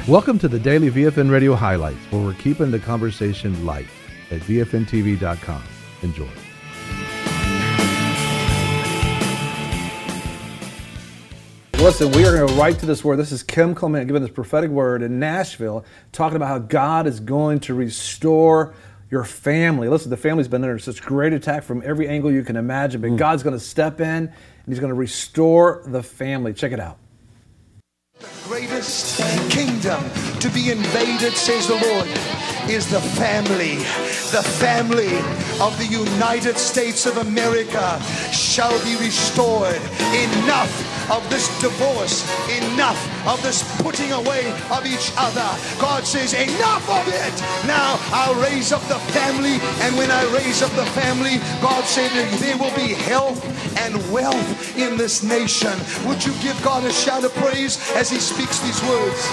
Welcome to the Daily VFN Radio Highlights, where we're keeping the conversation light at VFNTV.com. Enjoy. Listen, we are going to go right to this word. This is Kim Clement giving this prophetic word in Nashville, talking about how God is going to restore your family. Listen, the family's been under such great attack from every angle you can imagine, but God's going to step in and He's going to restore the family. Check it out. The greatest kingdom to be invaded, says the Lord, is the family. The family of the United States of America shall be restored. Enough of this divorce, enough of this putting away of each other. God says, enough of it. Now I'll raise up the family, and when I raise up the family, God said there will be health and wealth in this nation. Would you give God a shout of praise as He speaks these words?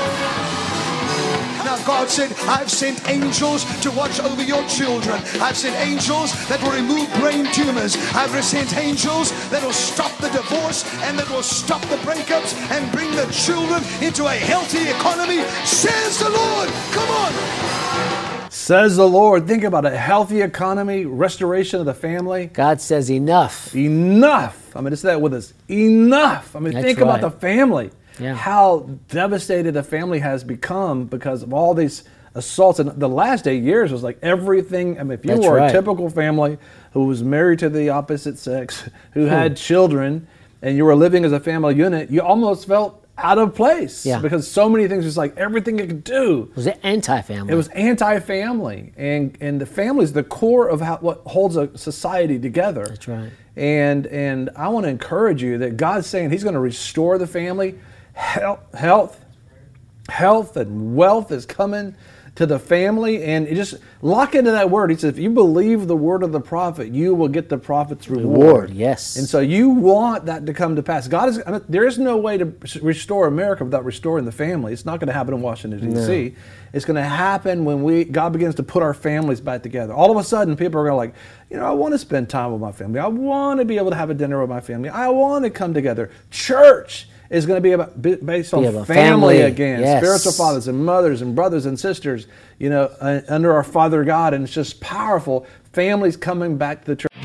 Now God said, I've sent angels to watch over your children. I've sent angels that will remove brain tumors. I've sent angels that will stop the divorce and that will stop the breakups and bring the children into a healthy economy, says the Lord. Come on. Says the Lord. Think about a healthy economy, restoration of the family. God says enough. Enough. I mean, it's that with us. Enough. I mean, That's think right. about the family. Yeah. How devastated the family has become because of all these assaults. And the last 8 years was like everything. I mean, if you That's were right. a typical family who was married to the opposite sex, who had children, and you were living as a family unit, you almost felt out of place. Yeah. Because so many things, just like everything it could do. Was it anti-family? It was anti-family, and the family is the core of what holds a society together. That's right. And I want to encourage you that God's saying He's going to restore the family. Health and wealth is coming to the family, and just lock into that word. He says, if you believe the word of the prophet, you will get the prophet's reward. Yes. And so you want that to come to pass. There is no way to restore America without restoring the family. It's not going to happen in Washington, D.C. No. It's going to happen when God begins to put our families back together. All of a sudden, people are going to I want to spend time with my family. I want to be able to have a dinner with my family. I want to come together. Church is going to be based on family again. Yes. Spiritual fathers and mothers and brothers and sisters, under our Father God. And it's just powerful. Families coming back to the church.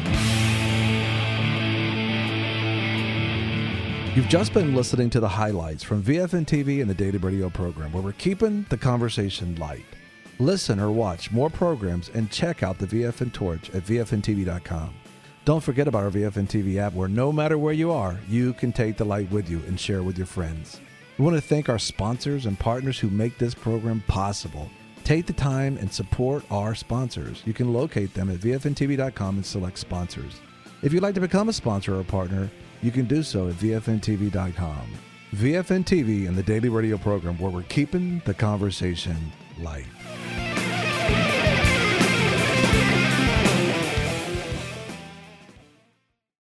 You've just been listening to the highlights from VFN TV and the Daily Radio program, where we're keeping the conversation light. Listen or watch more programs and check out the VFN Torch at VFNTV.com. Don't forget about our VFN TV app, where no matter where you are, you can take the light with you and share with your friends. We want to thank our sponsors and partners who make this program possible. Take the time and support our sponsors. You can locate them at VFNTV.com and select sponsors. If you'd like to become a sponsor or a partner, you can do so at VFNTV.com. VFN TV and the Daily Radio program, where we're keeping the conversation light.